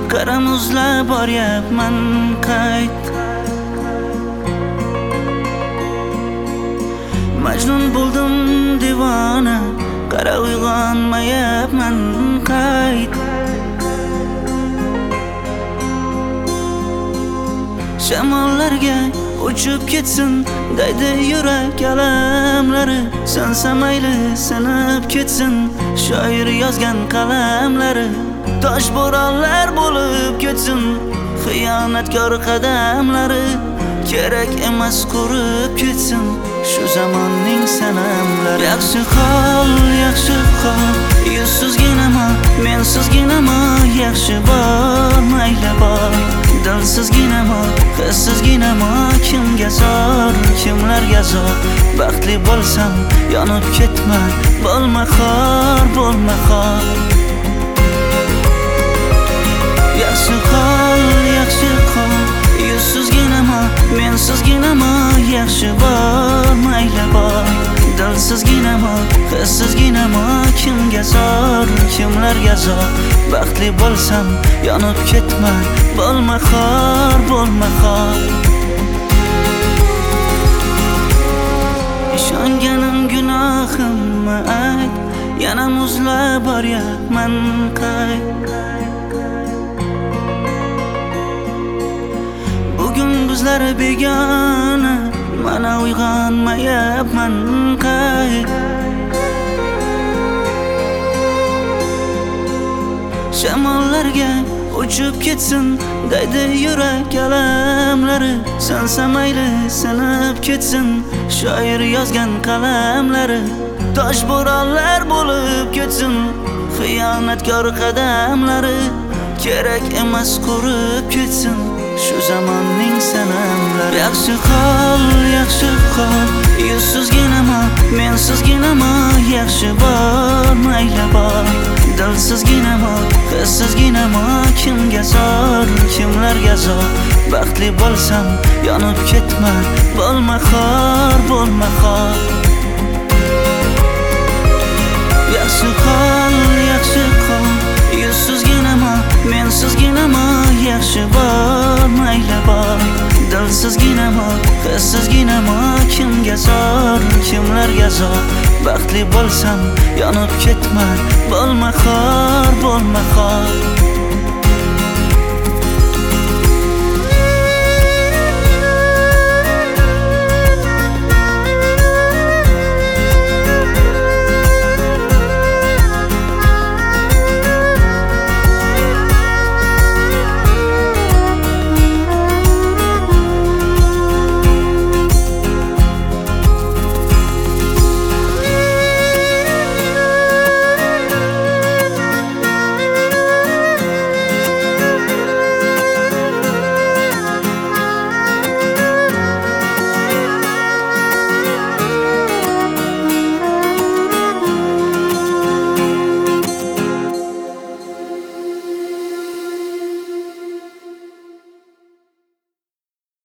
qara muzlab boryapman qayt. Majnun bo'ldim divona, qara uyg'onmayapman qayt. Shamollarga uchib ketsin daydi yurak alamlari, sansa mayli sinib ketsin shoir yozgan qalamlari. Tosh bo'ronlar bo'lib ketsin xiyonatkor qadamlari, kerak emas qurib ketsin shu zamonning sanamlari. Yaxshi hol, yuzsizginama, mensizginama, yaxshi bor, mayli bor. Dilsizginama, hissizginama, kimga zor, kimlarga zor. Baxtli bo'lsam yonib ketma, bo'lma xor, bo'lma xor. Yaxshi hol, yuzsizginama, mensizginama, yaxshi bor, mayli bor. Dilsizginama, hissizginama, kimga zor, kimlarga zor. Baxtli bo'lsam yonib ketma, bo'lma xor, bo'lma xor. Ishonganim gunohimmi ayt, yana muzlab boryapman qayt. Bugun bizlar begona, mana uyg'onmayapman qayt. Shamollarga uchib ketsin daydi yurak alamlari, sansa mayli sinib ketsin shoir yozgan qalamlari. Tosh bo'ronlar bo'lib ketsin xiyonatkor qadamlari, kerak emas qurib ketsin shu zamonning sanamlari. Yaxshi hol, yuzsizginama, mensizginama, yaxshi bor, mayli bor. Dilsizginama, hissizginama, kimga zor, kimlarga zor. Baxtli bo'lsam yonib ketma, bo'lma xor, bo'lma xor. Yaxshi hol, yuzsizginama, mensizginama, yaxshi bor, mayli bor. Dilsizginama, hissizginama, kimga zor, kimlarga zor. Baxtli bo'lsam yonib ketma, bo'lma xor, bo'lma xor.